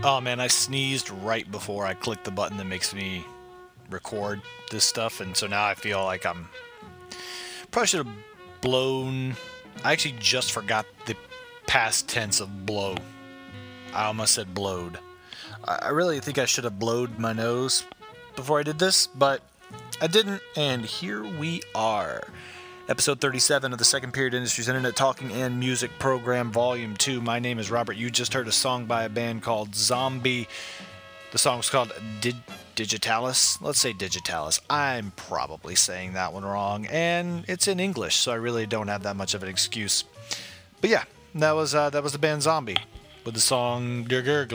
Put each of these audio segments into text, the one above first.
Oh man, I sneezed right before I clicked the button that makes me record this stuff, and so now I feel like I'm probably should have blown. I actually just forgot the past tense of blow. I almost said blowed. I really think I should have blowed my nose before I did this, but I didn't, and here we are. Episode 37 of the Second Period Industries Internet Talking and Music Program, Volume 2. My name is Robert. You just heard a song by a band called Zombie. The song's called Digitalis. Let's say Digitalis. I'm probably saying that one wrong, and it's in English, so I really don't have that much of an excuse. But yeah, that was the band Zombie with the song.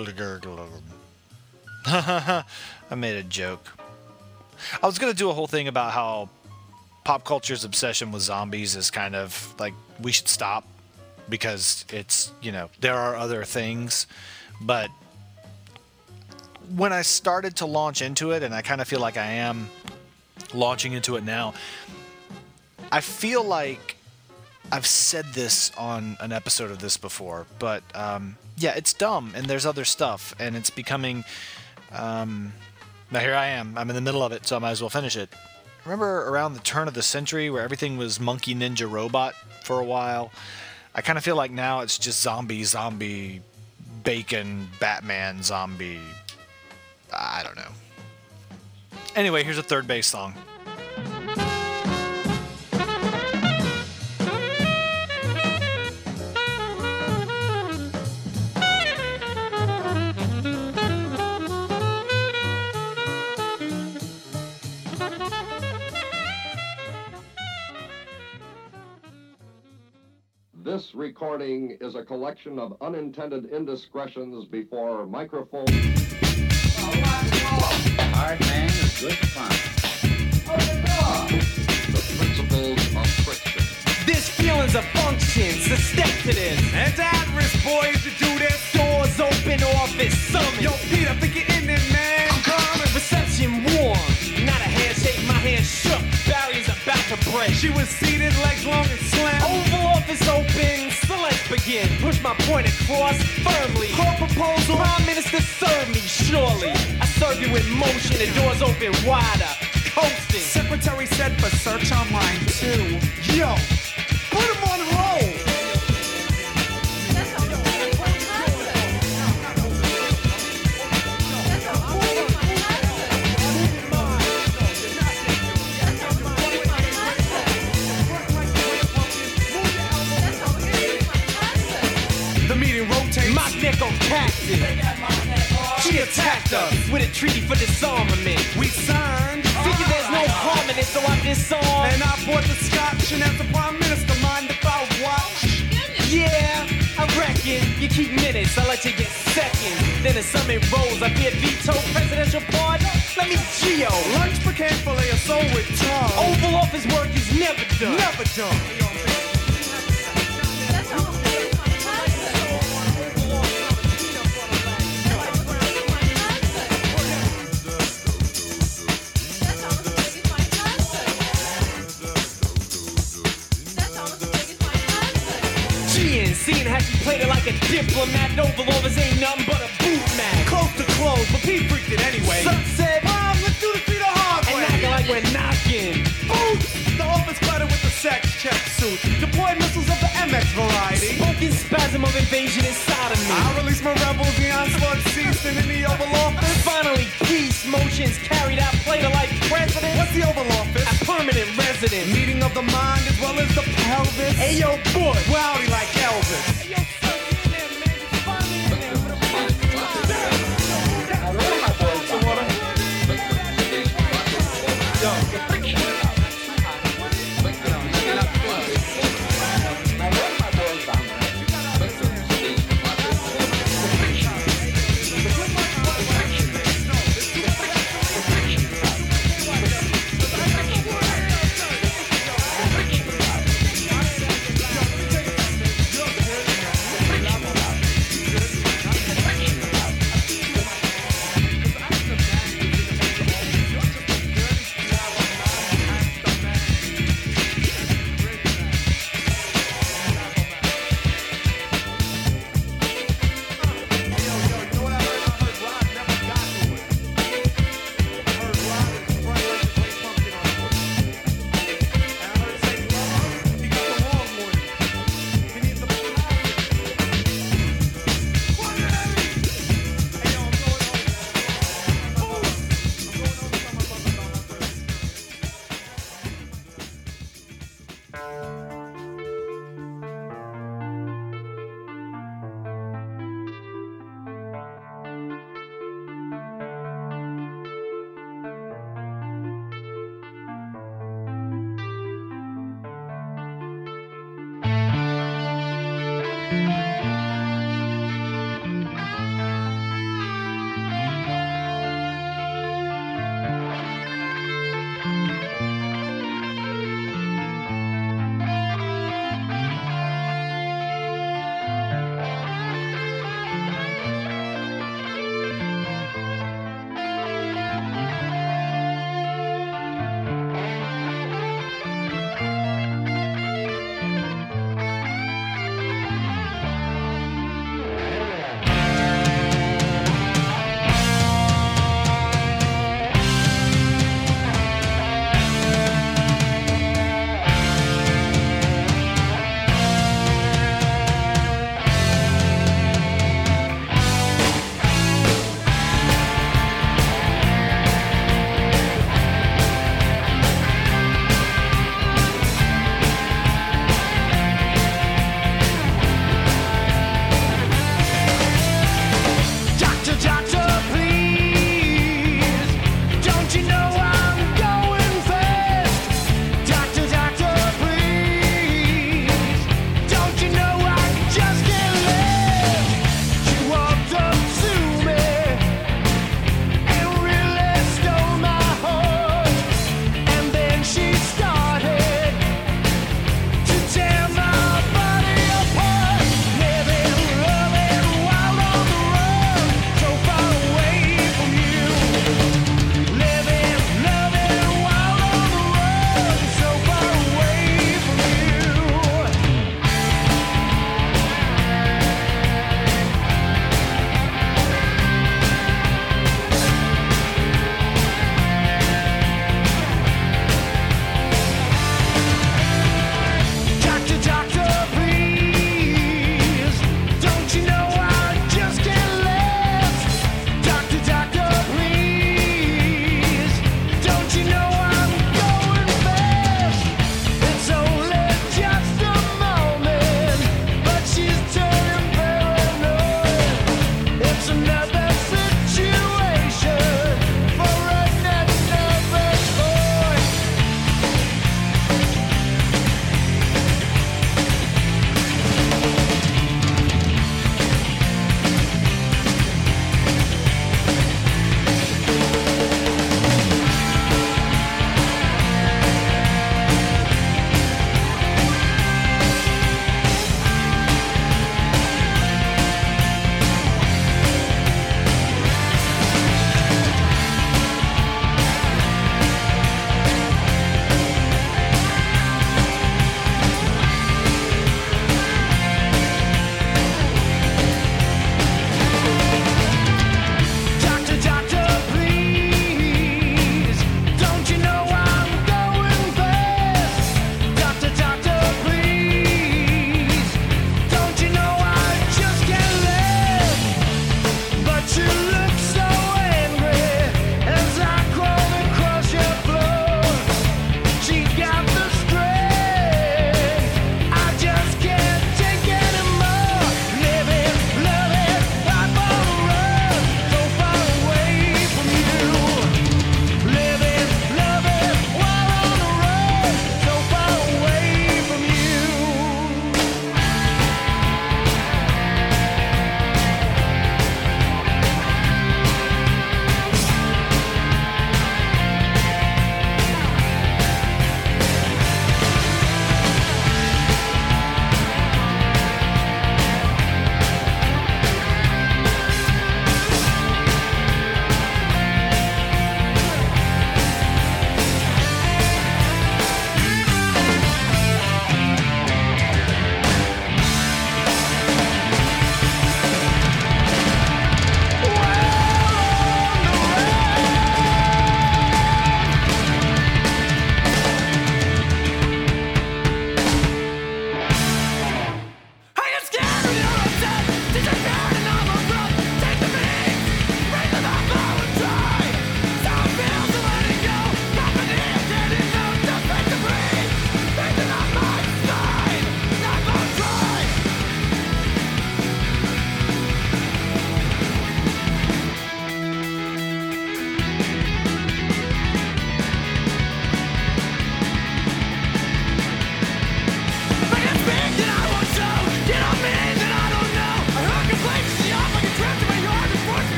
I made a joke. I was gonna do a whole thing about how pop culture's obsession with zombies is kind of like we should stop because it's, there are other things. But when I started to launch into it, and I kind of feel like I am launching into it now, I feel like I've said this on an episode of this before, but yeah, it's dumb and there's other stuff and it's becoming, now here I am, I'm in the middle of it, so I might as well finish it. Remember around the turn of the century where everything was Monkey Ninja Robot for a while? I kind of feel like now it's just zombie, bacon, Batman, zombie. I don't know. Anyway, here's a third bass song. This recording is a collection of unintended indiscretions before microphone. Hard man is good fun. The principles of friction. This feeling's a function, so step to this. And at risk, boys, to do this. Doors open, office summon. Yo, Pete, I think you're in it, man. I'm coming. Reception warm. Not a handshake, my hand shook. Barriers about to break. She was seated, legs long and slim. Oval Office open, select begin. Push my point across firmly. Her proposal, Prime Minister, serve me surely. I serve you in motion, the doors open wider. Coasting. Secretary said for search on line 2. Yo, put him on hold. The meeting rotates. My neck on cactus. She attacked us with a treaty for disarmament. We signed. Figure there's no harm in it, so I disarm. And I bought the scotch, and as the prime minister, mind if I watch? Yeah, I reckon you keep minutes, I let you get seconds. Then the summit rolls, I fear veto presidential pardon. Let me geo. Lunch became filet of soul with tongue. Oval Office work is never done. Never done. Seeing how she played it like a diplomat. Oval Office ain't nothing but a boot mat. Close to close, but Pete freaked it anyway. Some said, Mom, let's do the feet the hard and way. knocking like we're knocking. Boots! The office clatter with the sex check suit. Deployed missiles of the MX variety. Spoken spasm of invasion inside of me. I released my rebels, the onslaught ceased, and in the Oval Office. Finally, peace motions carried out, played a like president. What's the Oval Office? A permanent resident. Meeting of the mind as well as the pelvis. Hey yo, boy. Rowdy like Elvis.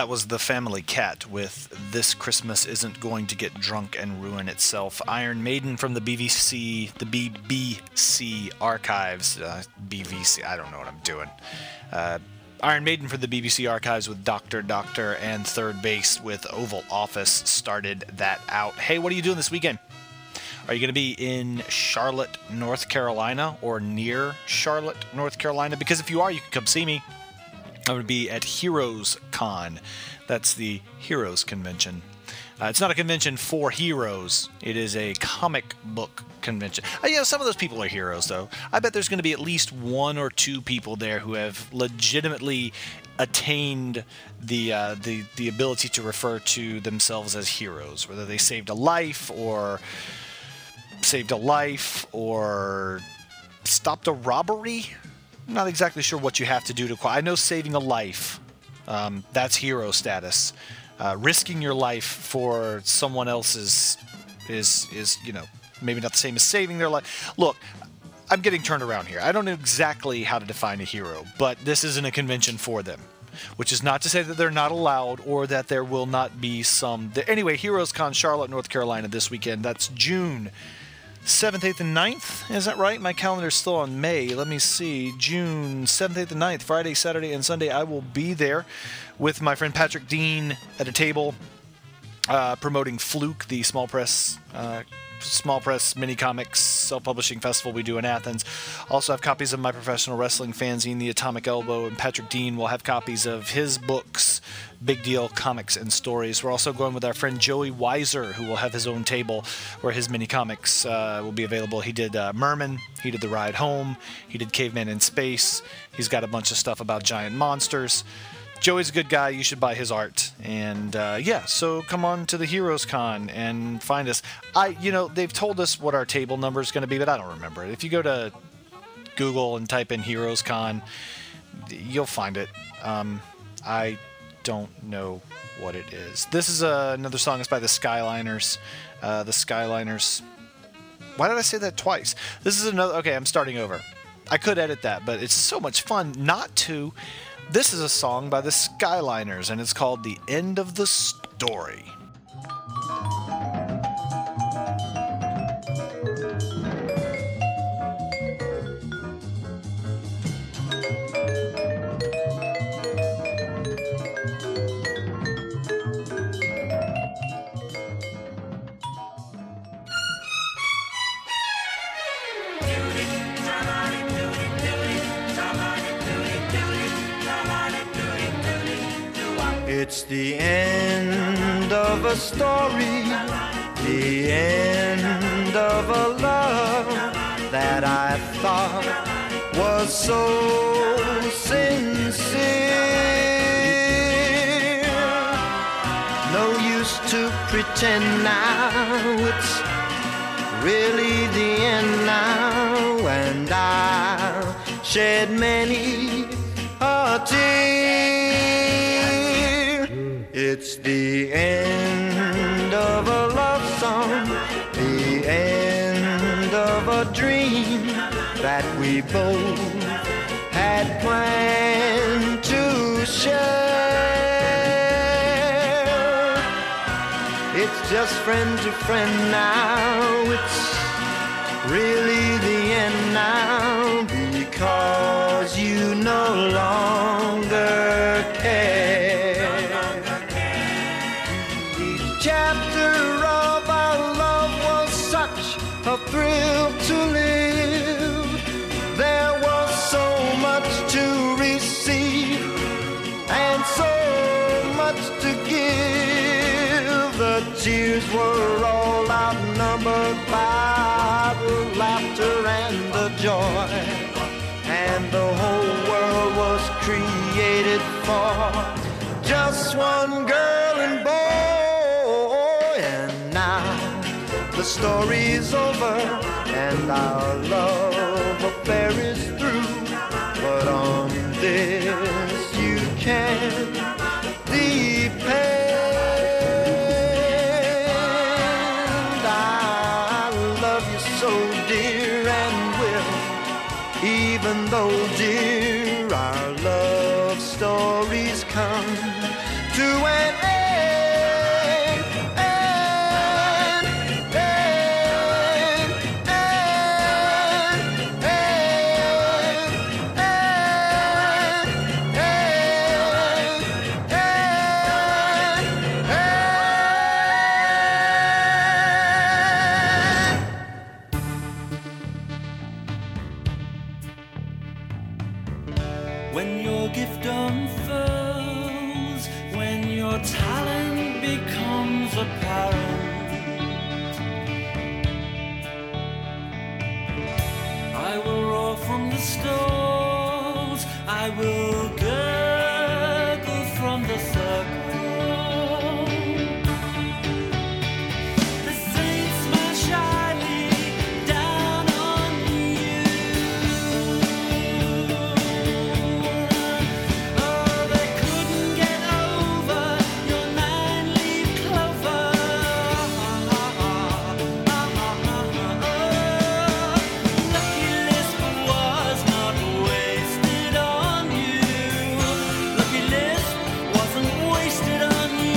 That was the Family Cat with This Christmas Isn't Going to Get Drunk and Ruin Itself. Iron Maiden from the BBC archives. BVC, I don't know what I'm doing. Iron Maiden for the BBC archives with Doctor, and Third Base with Oval Office started that out. Hey, what are you doing this weekend? Are you going to be in Charlotte, North Carolina, or near Charlotte, North Carolina? Because if you are, you can come see me. I'm going to be at Heroes Con. That's the Heroes Convention. It's not a convention for heroes. It is a comic book convention. Some of those people are heroes, though. I bet there's going to be at least one or two people there who have legitimately attained the ability to refer to themselves as heroes, whether they saved a life or stopped a robbery. I'm not exactly sure what you have to do to qualify. I know saving a life, that's hero status. Risking your life for someone else's is maybe not the same as saving their life. Look, I'm getting turned around here. I don't know exactly how to define a hero, but this isn't a convention for them. Which is not to say that they're not allowed or that there will not be some. Anyway, Heroes Con Charlotte, North Carolina this weekend. That's June 7th, 8th, and 9th. Is that right? My calendar's still on May. Let me see. June 7th, 8th, and 9th. Friday, Saturday, and Sunday. I will be there with my friend Patrick Dean at a table promoting Fluke, the small press mini comics self-publishing festival we do in Athens. Also have copies of my professional wrestling fanzine, The Atomic Elbow, and Patrick Dean will have copies of his books, Big Deal Comics and Stories. We're also going with our friend Joey Weiser, who will have his own table where his mini comics will be available. He did Merman, he did The Ride Home, he did Caveman in Space. He's got a bunch of stuff about giant monsters. Joey's a good guy. You should buy his art. And so come on to the Heroes Con and find us. They've told us what our table number is going to be, but I don't remember it. If you go to Google and type in Heroes Con, you'll find it. I don't know what it is. This is another song. It's by the Skyliners. The Skyliners. Why did I say that twice? This is another. Okay, I'm starting over. I could edit that, but it's so much fun not to. This is a song by the Skyliners, and it's called The End of the Story. It's the end of a story, the end of a love that I thought was so sincere. No use to pretend now, it's really the end now, and I'll shed many a tear. It's the end of a love song, the end of a dream that we both had planned to share. It's just friend to friend now, it's really the end now, because you no longer care. Chapter of our love was such a thrill to live. There was so much to receive and so much to give. The tears were all outnumbered by the laughter and the joy, and the whole world was created for just one girl and boy. The story's over and our love affair is through, but on this you can depend. I love you so dear and will, even though dear our love stories come to becomes apparent. I will roar from the stalls, I will gurgle from the circle. The saints smile shyly down on you. Oh, they couldn't get over your 9-leaf clover. Lucky Lisp was not wasted on you. Lucky Lisp wasn't wasted on you.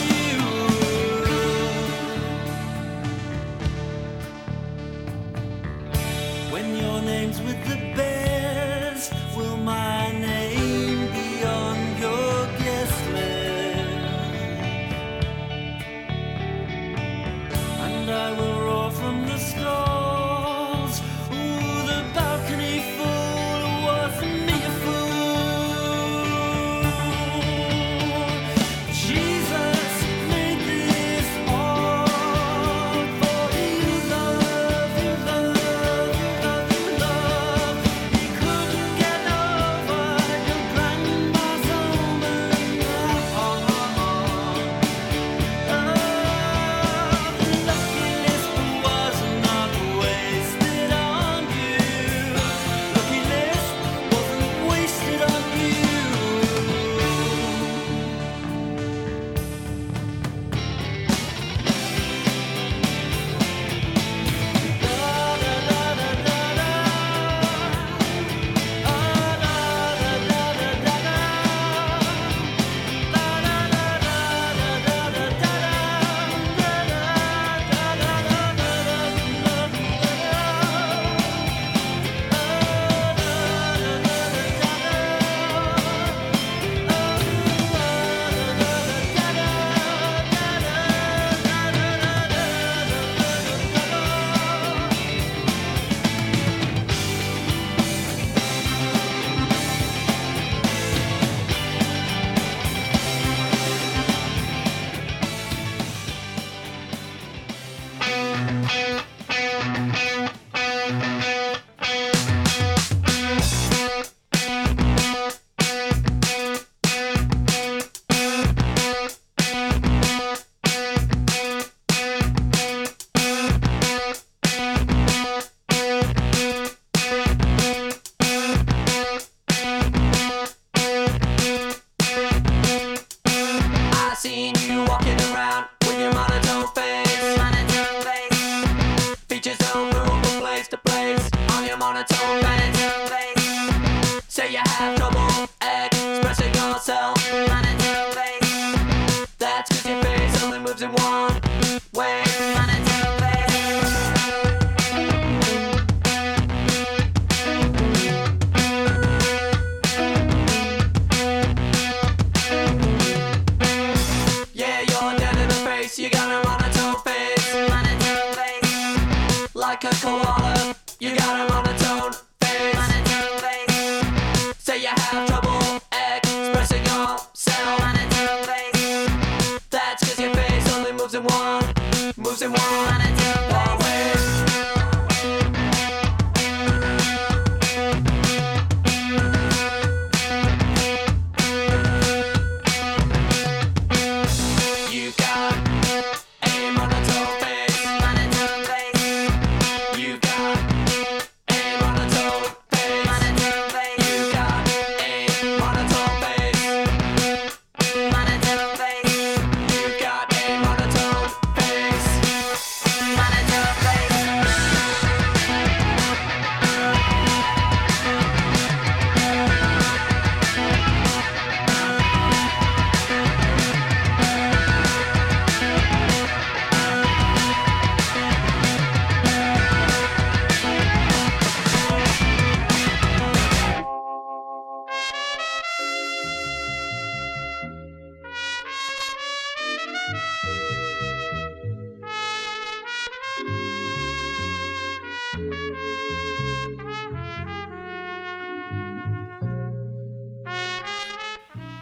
When your name's with the bears, will my name be on your guest list? And I will roar from the stalls. Ooh, the balcony full was me a fool. Jesus made this all for you, love, you love, you love, you love. He couldn't get over your grandma's omen. Lucky Lisp was not wasted on you. Lucky Lisp wasn't wasted on you. I seen you walking around with your monotone face. Features don't move from place to place on your monotone face. Say you have trouble expressing yourself. That's 'cause your face only moves in one way. Yeah, you're dead in the face, you got a monotone face. Like a koala, you got a monotone face. Say you have trouble expressing yourself. That's 'cause your face only moves in one way. You got a monotone face. You got a monotone face. You got a monotone face. You got a monotone face.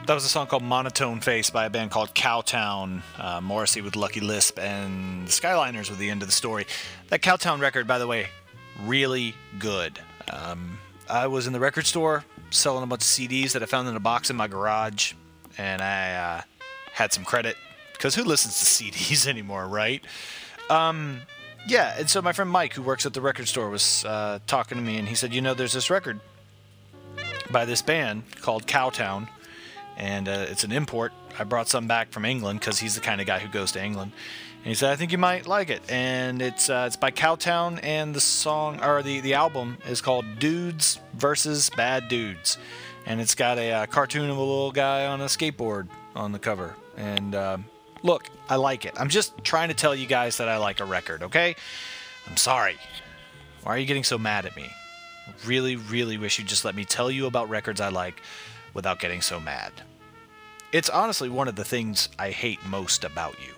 That was a song called Monotone Face by a band called Cowtown. Morrissey with Lucky Lisp and the Skyliners with The End of the Story. That Cowtown record, by the way, really good. I was in the record store selling a bunch of CDs that I found in a box in my garage, and I had some credit, because who listens to CDs anymore, right? Yeah, and so my friend Mike, who works at the record store, was talking to me, and he said, there's this record by this band called Cowtown, and it's an import. I brought some back from England, because he's the kind of guy who goes to England. And he said, I think you might like it. And it's by Cowtown, and the song, or the album is called Dudes vs. Bad Dudes. And it's got a cartoon of a little guy on a skateboard on the cover. And look, I like it. I'm just trying to tell you guys that I like a record, okay? I'm sorry. Why are you getting so mad at me? I really, really wish you'd just let me tell you about records I like without getting so mad. It's honestly one of the things I hate most about you.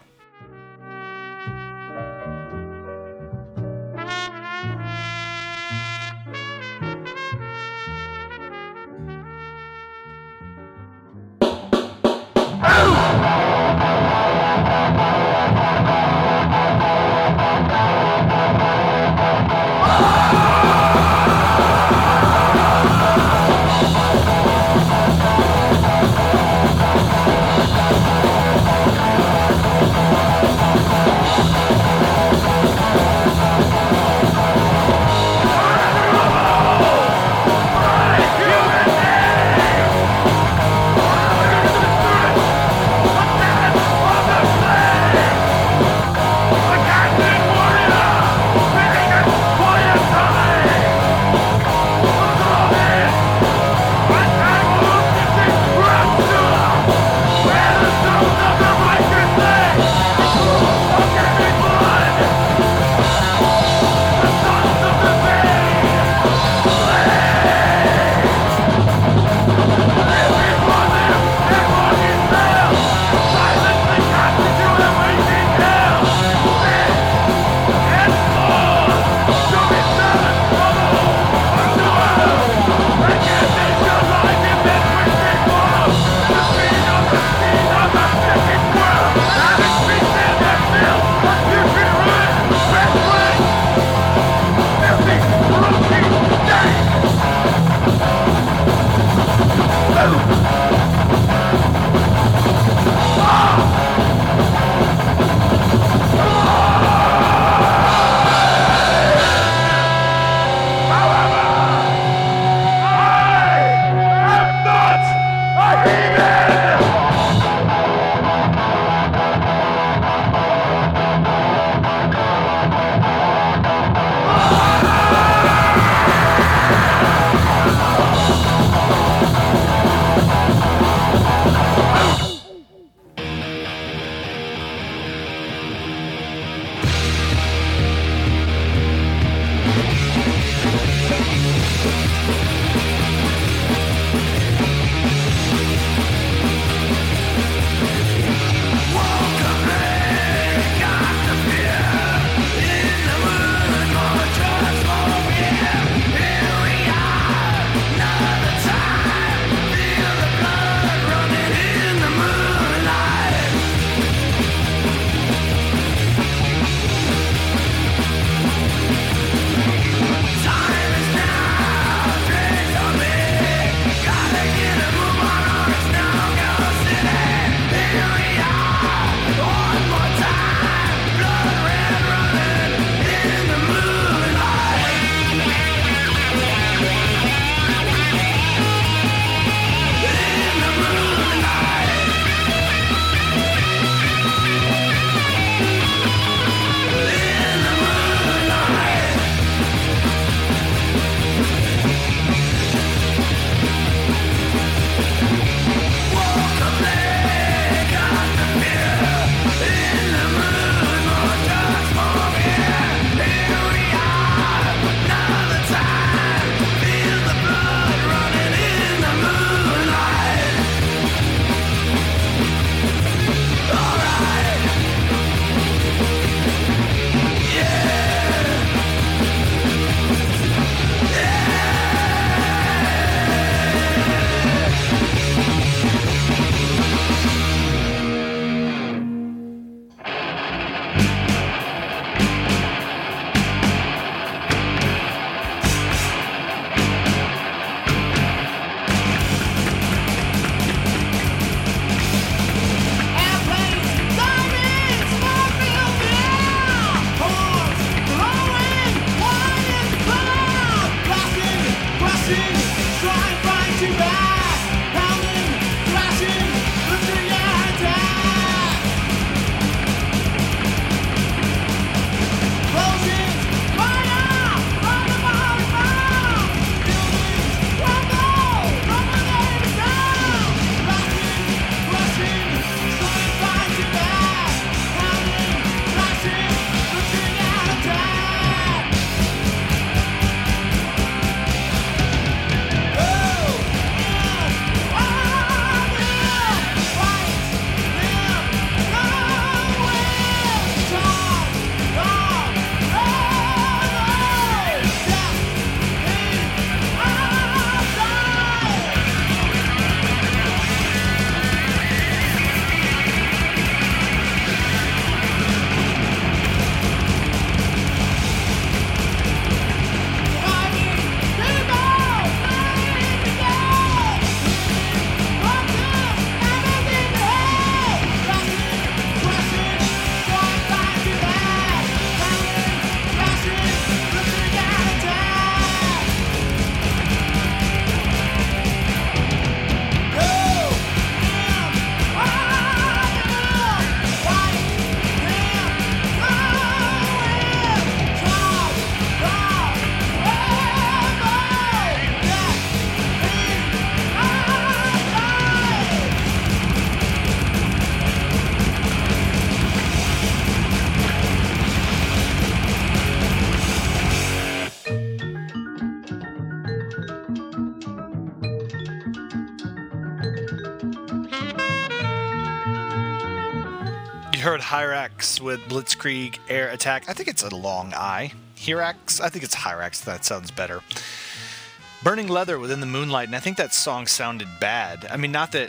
heard Hyrax with Blitzkrieg Air Attack. I think it's a long I. Hyrax? I think it's Hyrax. That sounds better. Burning Leather Within the Moonlight, and I think that song sounded bad. I mean, not the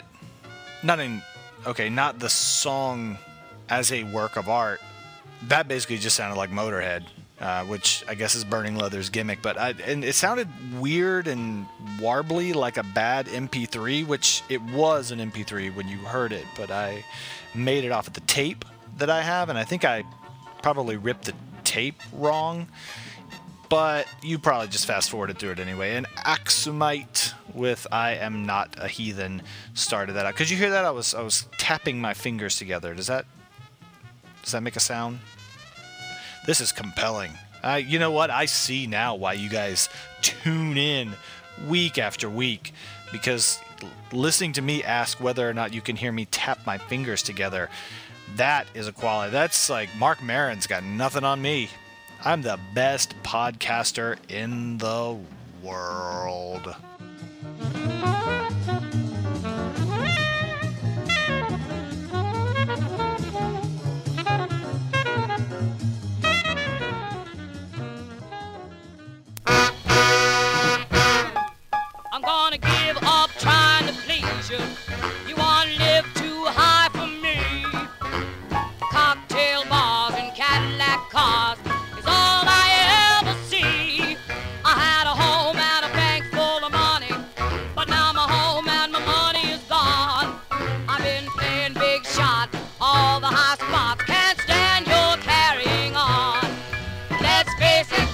song as a work of art. That basically just sounded like Motorhead, which I guess is Burning Leather's gimmick. But and it sounded weird and warbly, like a bad MP3, which it was an MP3 when you heard it. But I made it off of the tape that I have, and I think I probably ripped the tape wrong. But you probably just fast forwarded through it anyway. And Axumite with I Am Not a Heathen started that out. Could you hear that? I was tapping my fingers together. Does that make a sound? This is compelling. You know what? I see now why you guys tune in week after week. Because listening to me ask whether or not you can hear me tap my fingers together, that is a quality. That's like Mark Maron's got nothing on me. I'm the best podcaster in the world. I'm gonna give up trying to please you. You wanna live too high for me. Cocktail bars and Cadillac cars is all I ever see. I had a home and a bank full of money, but now my home and my money is gone. I've been playing big shot, all the high spots, can't stand your carrying on. Let's face it,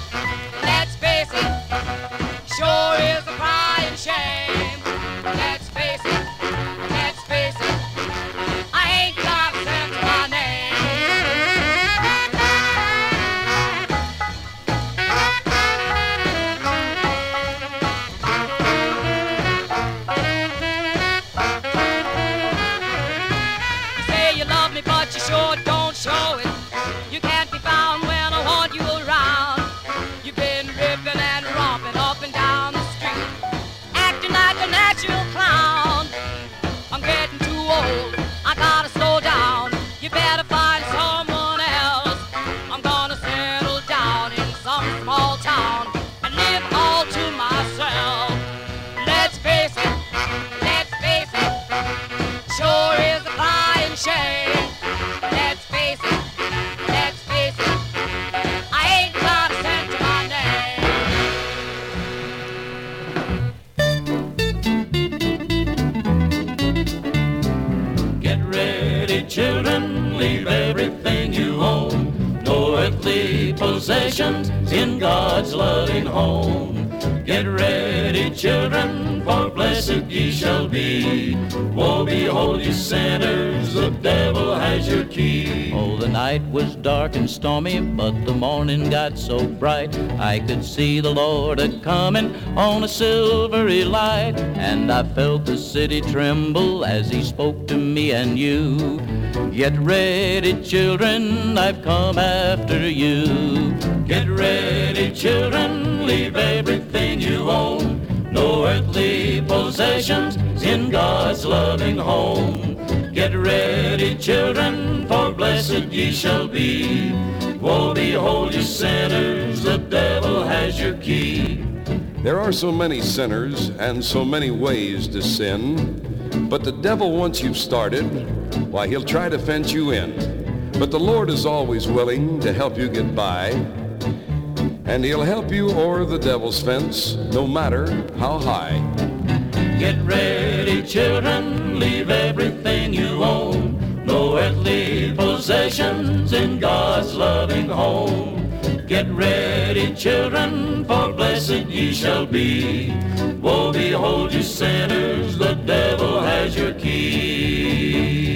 sure is a crying shame. Let's face it, I ain't got a sense of my name. You say you love me, but you sure don't show it. You can't be found when I want you around. You've been ripping and romping up and down the street, acting like a natural clown. I'm getting too old, I gotta slow down. You better find someone else. I'm gonna settle down in some small town and live all to myself. Let's face it, sure is a crying shame. Let's face it, I ain't got a cent to my name. Get ready, children, leave everything you own. No earthly possessions in God's loving home. Get ready, children, for blessed ye shall be. Woe behold you sinners, the devil has your key. Oh, the night was dark and stormy, but the morning got so bright I could see the Lord a-comin' on a silvery light. And I felt the city tremble as he spoke to me and you. Get ready, children, I've come after you. Get ready, children, leave everything you own. No earthly possessions in God's loving home. Get ready, children, for blessed ye shall be. Woe behold you sinners, the devil has your key. There are so many sinners and so many ways to sin, but the devil, once you've started, why, he'll try to fence you in. But the Lord is always willing to help you get by, and he'll help you o'er the devil's fence, no matter how high. Get ready, children, leave everything you own. No earthly possessions in God's loving home. Get ready, children, for blessed ye shall be. Woe behold you sinners, the devil has your key.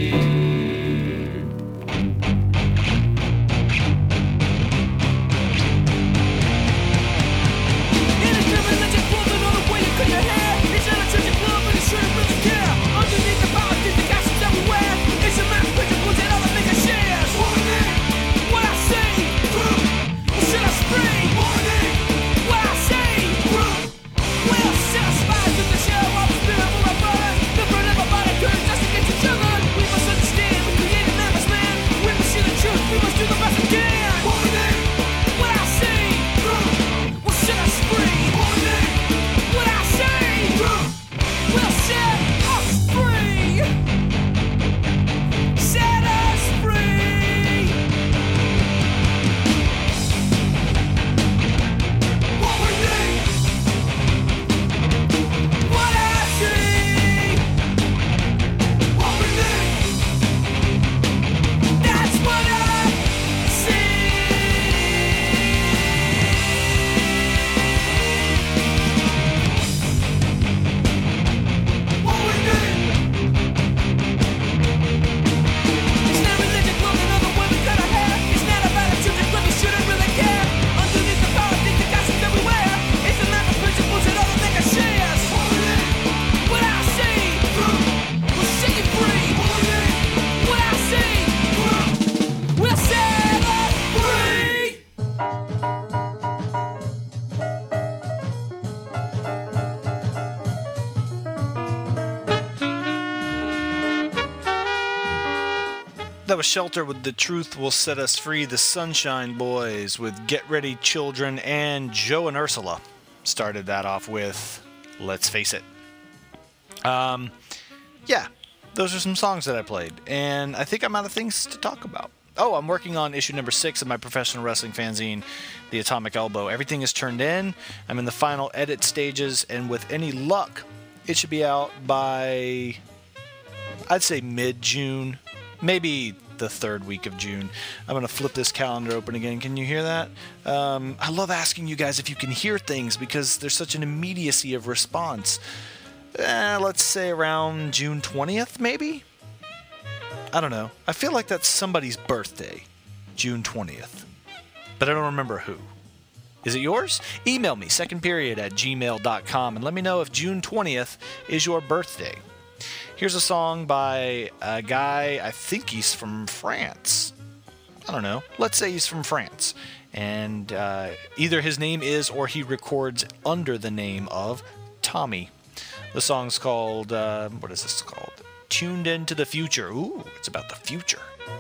Well, satisfied with the show of the spirit of my brothers, the burn of my body, just to get you sugar. that was Shelter with The Truth Will Set Us Free. The Sunshine Boys with Get Ready Children, and Joe and Ursula started that off with Let's Face It. Yeah, those are some songs that I played, and I think I'm out of things to talk about. Oh, I'm working on issue number 6 of my professional wrestling fanzine, The Atomic Elbow. Everything is turned in. I'm in the final edit stages, and with any luck, it should be out by, I'd say, mid-June, maybe the 3rd week of June. I'm going to flip this calendar open again. Can you hear that? I love asking you guys if you can hear things because there's such an immediacy of response. Let's say around June 20th, maybe? I don't know. I feel like that's somebody's birthday, June 20th. But I don't remember who. Is it yours? Email me, secondperiod@gmail.com, and let me know if June 20th is your birthday. Here's a song by a guy, I think he's from France. I don't know. Let's say he's from France. And either his name is or he records under the name of Tommy. The song's called, what is this called? Tuned Into the Future. Ooh, it's about the future.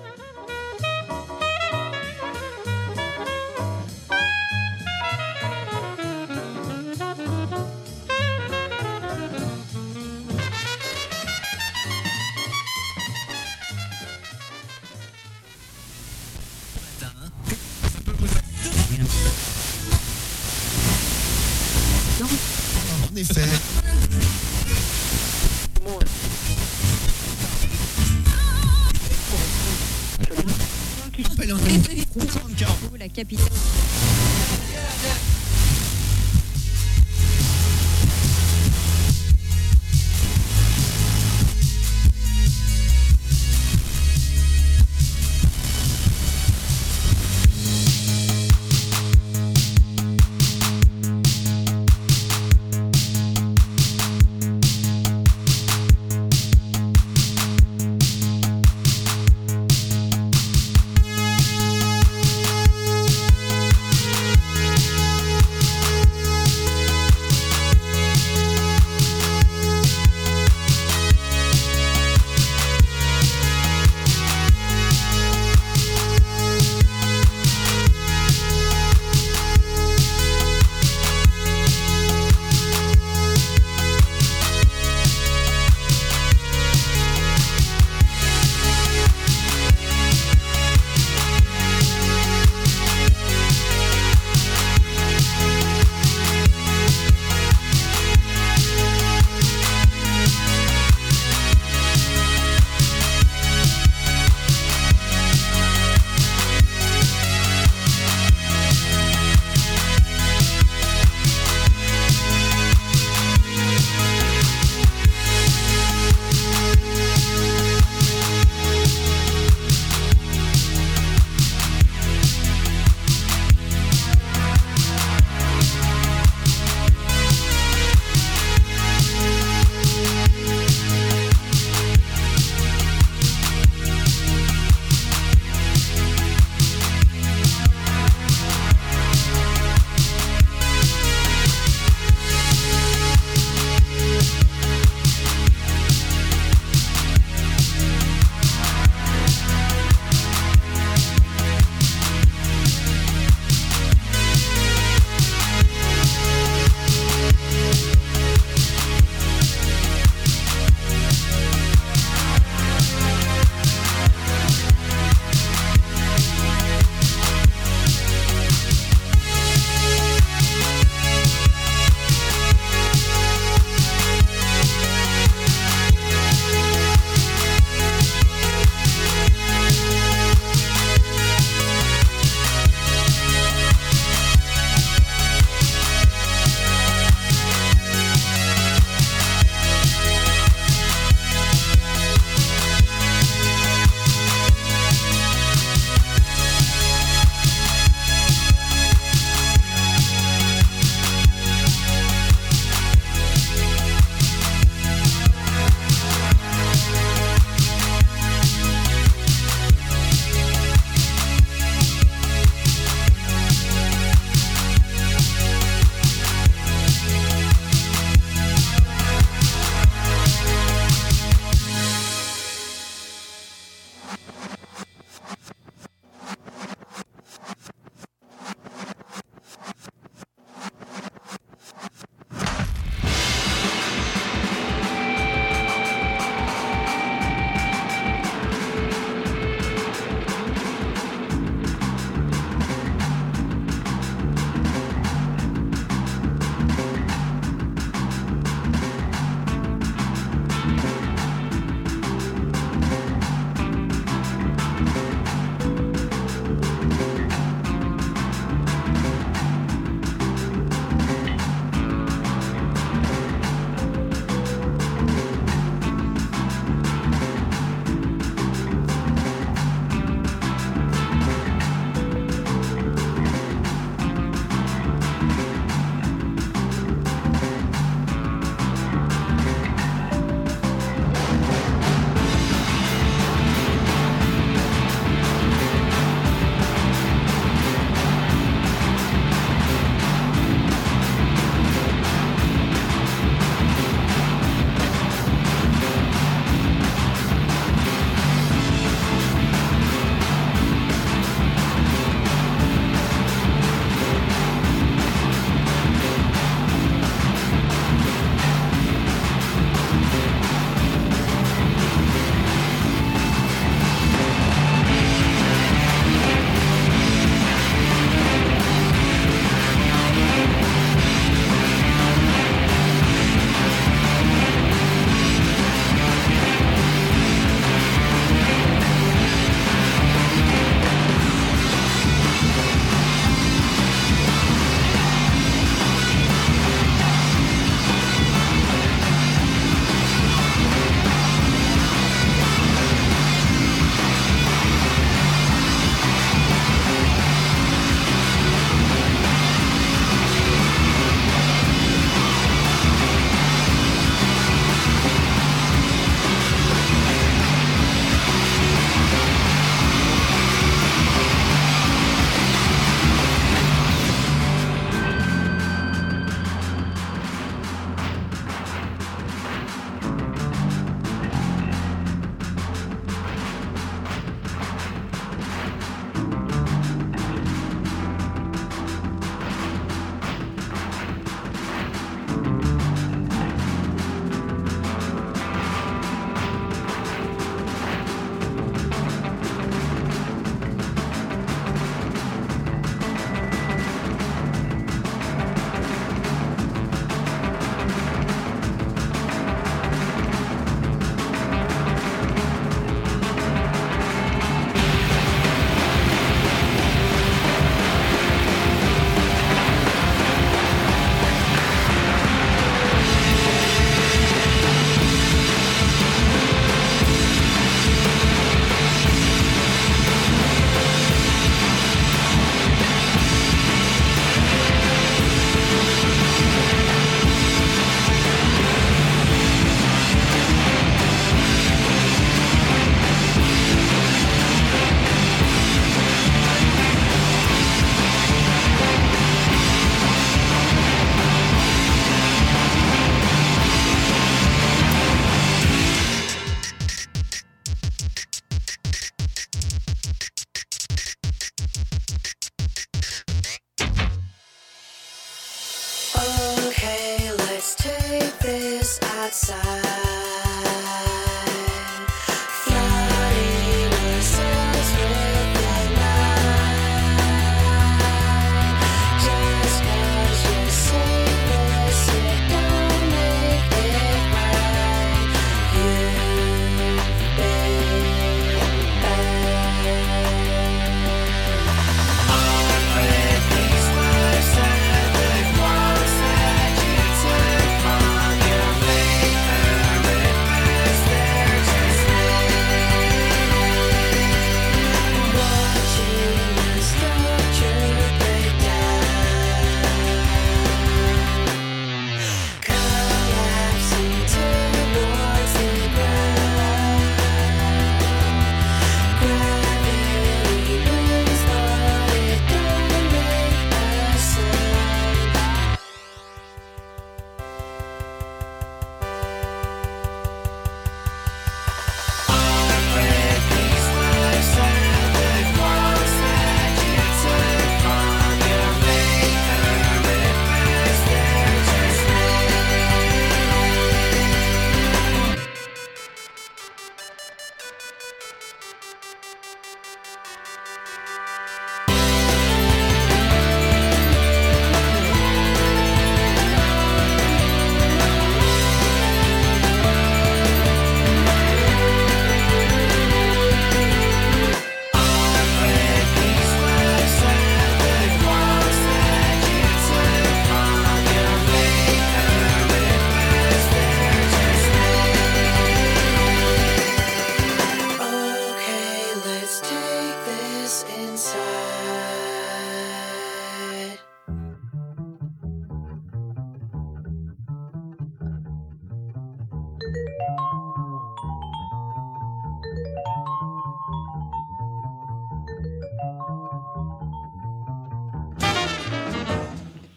En effet. La capitale.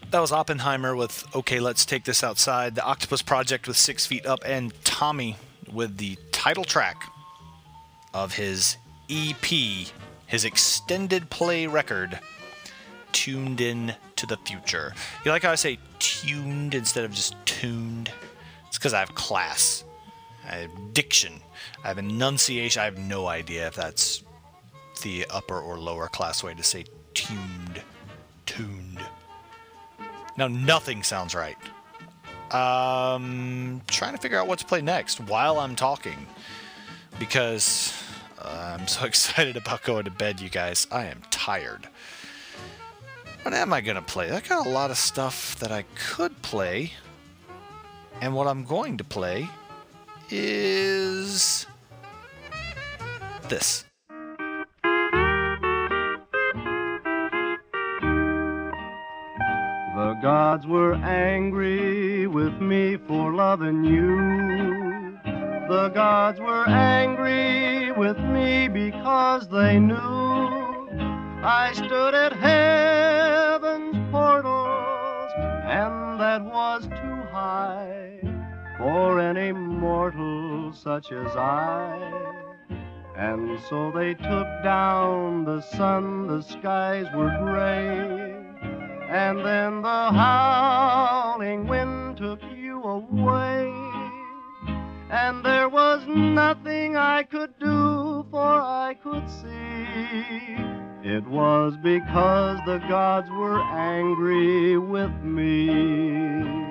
That was Oppenheimer with Okay, Let's Take This Outside, The Octopus Project with 6 Feet Up, and Tommy with the title track of his EP, his extended play record, Tuned In to the Future. You like how I say tuned instead of just tuned? It's because I have class. I have diction. I have enunciation. I have no idea if that's the upper or lower class way to say tuned. Tuned. Now, nothing sounds right. Trying to figure out what to play next while I'm talking. Because I'm so excited about going to bed, you guys. I am tired. What am I going to play? I got a lot of stuff that I could play. And what I'm going to play is this. The gods were angry with me for loving you. The gods were angry with me because they knew I stood at heaven's portals, and that was too high for any mortal such as I. And so they took down the sun, the skies were gray, and then the howling wind took you away. And there was nothing I could do, for I could see it was because the gods were angry with me.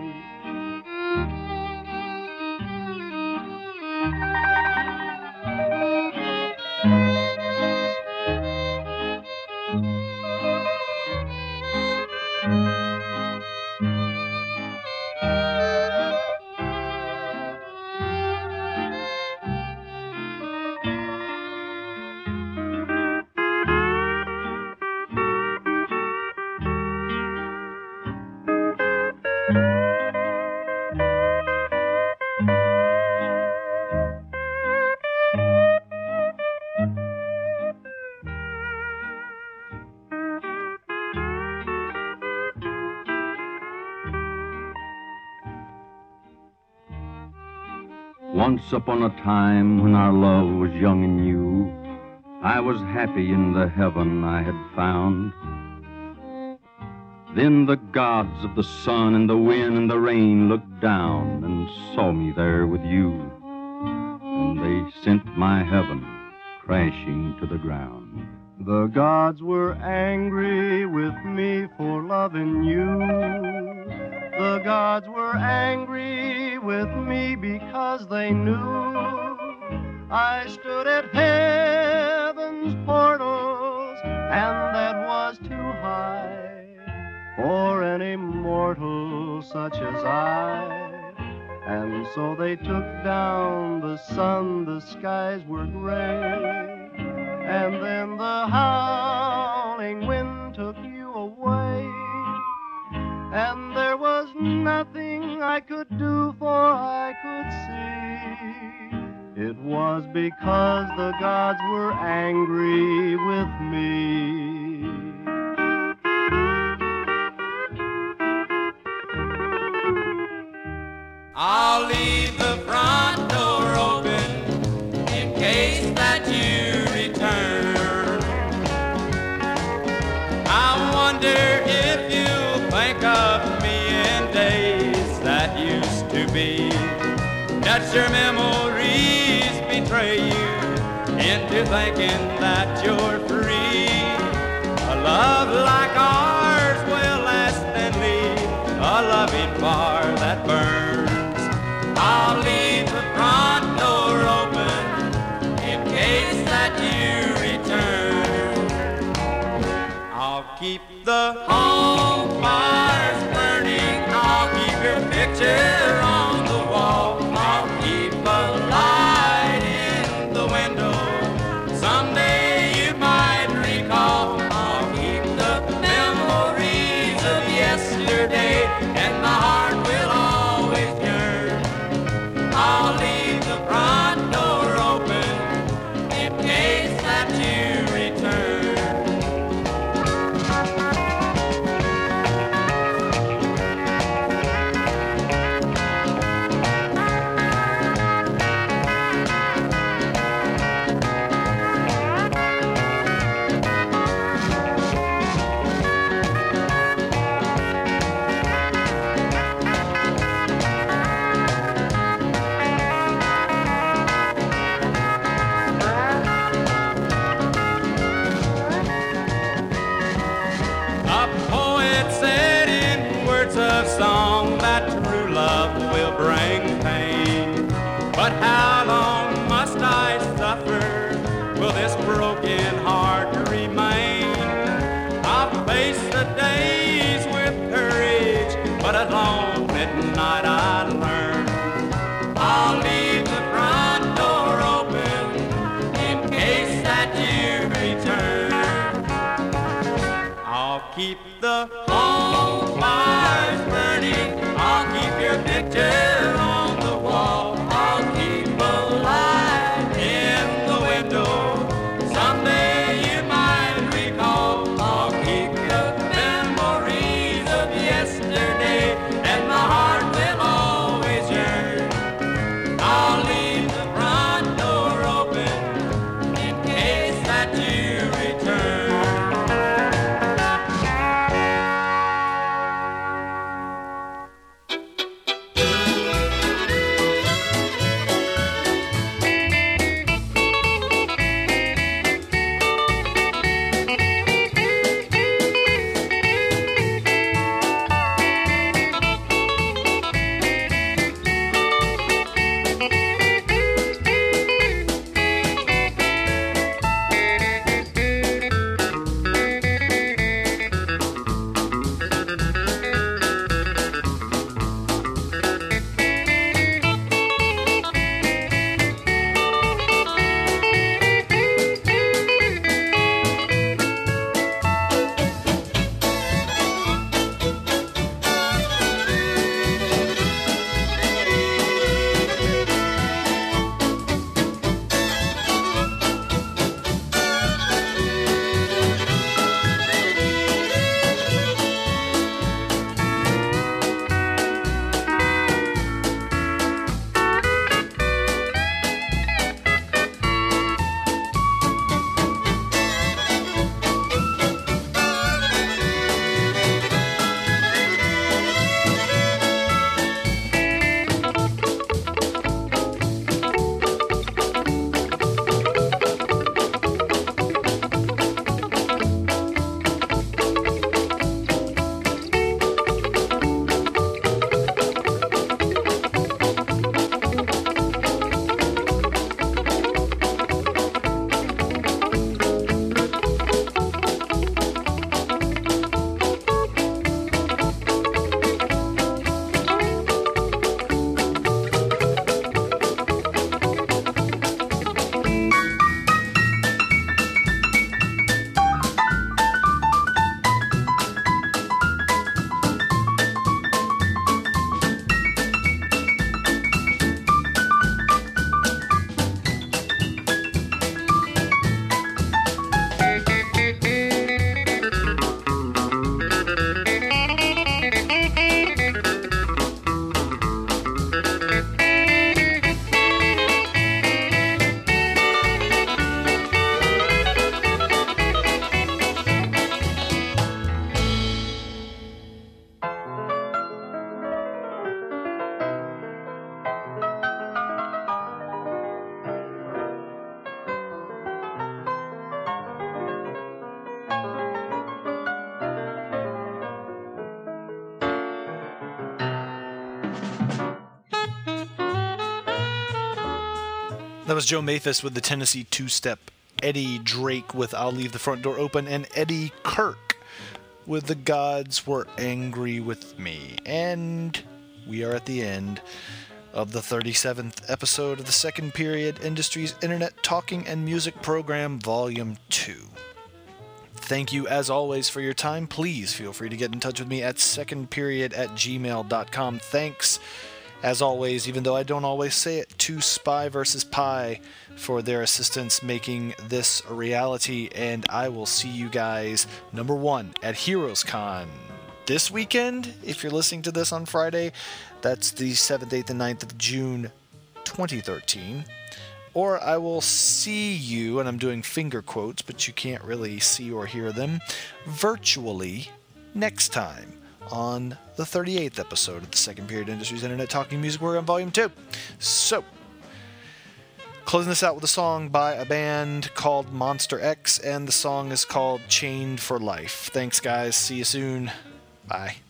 Once upon a time when our love was young and new, I was happy in the heaven I had found. Then the gods of the sun and the wind and the rain looked down and saw me there with you, and they sent my heaven crashing to the ground. The gods were angry with me for loving you. The gods were angry with me because they knew I stood at heaven's portals, and that was too high for any mortal such as I. And so they took down the sun, the skies were gray, and then the howling wind took you away. And there was nothing I could do, for I could see it was because the gods were angry with me. I'll leave the front door open in case that you return. I wonder if you'll think of me in days that used to be. That your memories betray you into thinking that you're free. A love like ours will last and leave a loving fire that burns. I'll leave the front door open in case that you return. I'll keep the home fires burning. I'll keep your picture on the wall. I'll keep a light in the window. Someday you might recall. I'll keep the memories of yesterday, and my heart will always yearn. I'll leave the front door open in case that you return. a song that true love will bring pain. But how long must I suffer? Will this broken heart remain? I'll face the days with courage, but at long midnight I learn I'll leave the front door open in case that you return. I'll keep the home fires burning. I'll keep your picture on the wall. I'll keep a light in the window. Someday you might recall. I'll keep the memories of yesterday, and my heart will always yearn. I'll leave the front door open in case that you return. That was Joe Mathis with the Tennessee two-step, Eddie Drake with I'll Leave the Front Door Open, and Eddie Kirk with The Gods Were Angry with Me. And we are at the end of the 37th episode of the Second Period Industries Internet Talking and Music Program, Volume 2. Thank you, as always, for your time. Please feel free to get in touch with me at secondperiod@gmail.com. Thanks, as always, even though I don't always say it, to Spy vs. Pie for their assistance making this a reality. And I will see you guys, number one, at HeroesCon this weekend. If you're listening to this on Friday, that's the 7th, 8th, and 9th of June 2013. Or I will see you, and I'm doing finger quotes, but you can't really see or hear them, virtually next time on the 38th episode of the Second Period Industries Internet Talking Music Program Volume 2. So, closing this out with a song by a band called Monster X, and the song is called Chained for Life. Thanks, guys. See you soon. Bye.